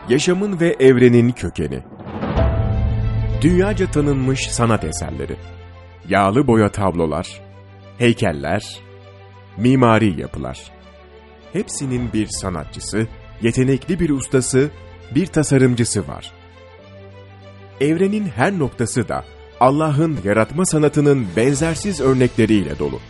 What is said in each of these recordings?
Yaşamın ve evrenin kökeni. Dünyaca tanınmış sanat eserleri, yağlı boya tablolar, heykeller, mimari yapılar. Hepsinin bir sanatçısı, yetenekli bir ustası, bir tasarımcısı var. Evrenin her noktası da Allah'ın yaratma sanatının benzersiz örnekleriyle dolu.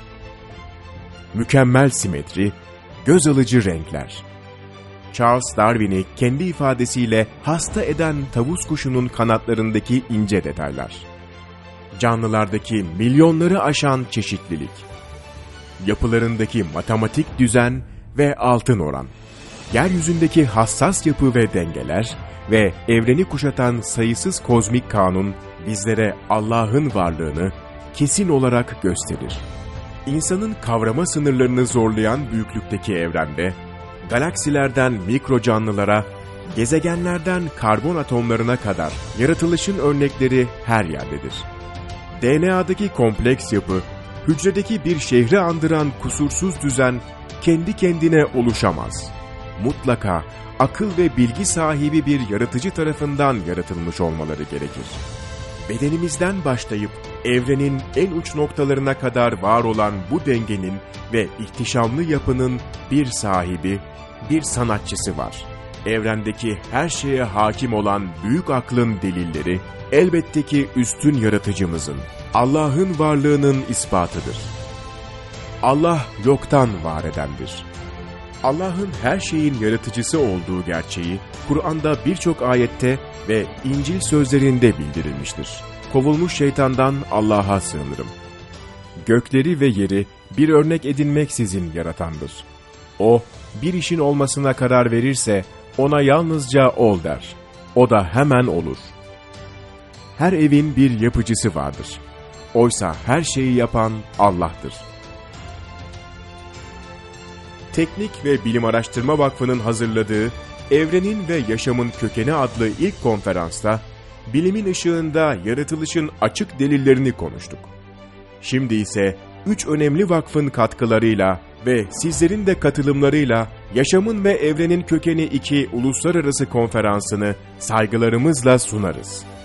Mükemmel simetri, göz alıcı renkler. Charles Darwin'i kendi ifadesiyle hasta eden tavus kuşunun kanatlarındaki ince detaylar. Canlılardaki milyonları aşan çeşitlilik. Yapılarındaki matematik düzen ve altın oran. Yeryüzündeki hassas yapı ve dengeler ve evreni kuşatan sayısız kozmik kanun bizlere Allah'ın varlığını kesin olarak gösterir. İnsanın kavrama sınırlarını zorlayan büyüklükteki evrende, galaksilerden mikro canlılara, gezegenlerden karbon atomlarına kadar yaratılışın örnekleri her yerdedir. DNA'daki kompleks yapı, hücredeki bir şehri andıran kusursuz düzen kendi kendine oluşamaz. Mutlaka akıl ve bilgi sahibi bir yaratıcı tarafından yaratılmış olmaları gerekir. Bedenimizden başlayıp evrenin en uç noktalarına kadar var olan bu dengenin ve ihtişamlı yapının bir sahibi, bir sanatçısı var. Evrendeki her şeye hakim olan büyük aklın delilleri, elbette ki üstün yaratıcımızın, Allah'ın varlığının ispatıdır. Allah yoktan var edendir. Allah'ın her şeyin yaratıcısı olduğu gerçeği, Kur'an'da birçok ayette ve İncil sözlerinde bildirilmiştir. Kovulmuş şeytandan Allah'a sığınırım. Gökleri ve yeri bir örnek edinmeksizin yaratandır. O, bir işin olmasına karar verirse, ona yalnızca ol der. O da hemen olur. Her evin bir yapıcısı vardır. Oysa her şeyi yapan Allah'tır. Teknik ve Bilim Araştırma Vakfı'nın hazırladığı Evrenin ve Yaşamın Kökeni adlı ilk konferansta, bilimin ışığında yaratılışın açık delillerini konuştuk. Şimdi ise 3 önemli vakfın katkılarıyla ve sizlerin de katılımlarıyla Yaşamın ve Evrenin Kökeni 2 Uluslararası Konferansı'nı saygılarımızla sunarız.